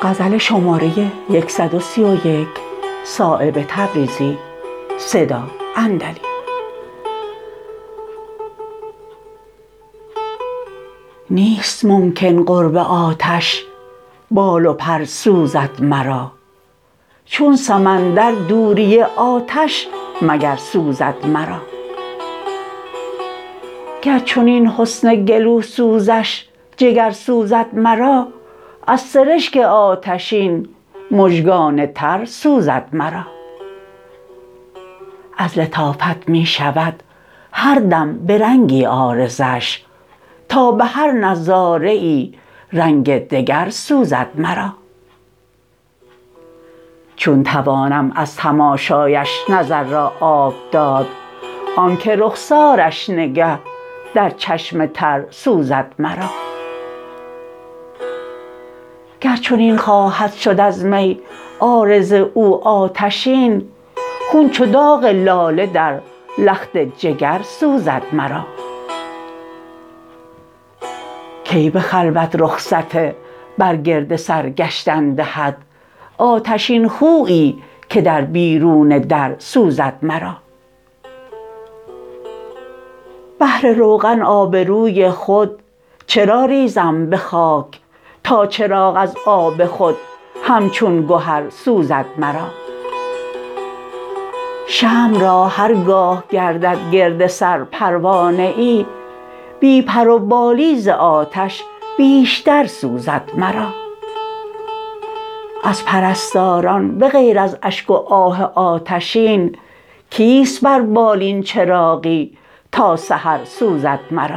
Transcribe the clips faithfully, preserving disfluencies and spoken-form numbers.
غزل شماره صد و سی و یک. صایب تبریزی. صدا اندلی. نیست ممکن قرب آتش بال و پر سوزد مرا، چون سمندر دوری آتش مگر سوزد مرا. گر چنین حسن گلوسوزش جگر سوزد مرا، از سرشک آتشین مژگان تر سوزد مرا. از لطافت می شود هر دم به رنگی عارضش، تا به هر نظاره ای رنگ دگر سوزد مرا. چون توانم از تماشایش نظر را آب داد، آنکه رخسارش نگه در چشم تر سوزد مرا. گر چنین خواهد شد از می عارض او آتشین، خون چو داغ لاله در لخت جگر سوزد مرا. کی به خلوت رخصت بر گرد سر گشتن دهد، آتشین خویی که در بیرون در سوزد مرا. بهر روغن آبروی خود چرا ریزم به خاک، تا چراغ از آب خود همچون گهر سوزد مرا. شمع را هرگاه گردد گرد سر پروانه ای، بی پر و بالی ز آتش بیشتر سوزد مرا. از پرستاران به غیر از اشک و آه آتشین، کیست بر بالین چراغی تا سحر سوزد مرا.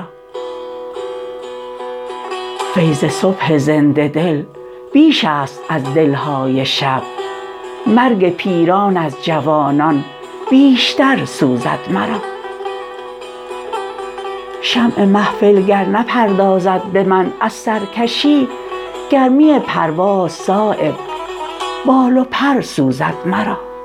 فیض صبح زنده دل بیش است از دلهای شب، مرگ پیران از جوانان بیشتر سوزد مرا. شمع محفل گر نپردازد به من از سرکشی، گرمی پرواز صایب بال و پر سوزد مرا.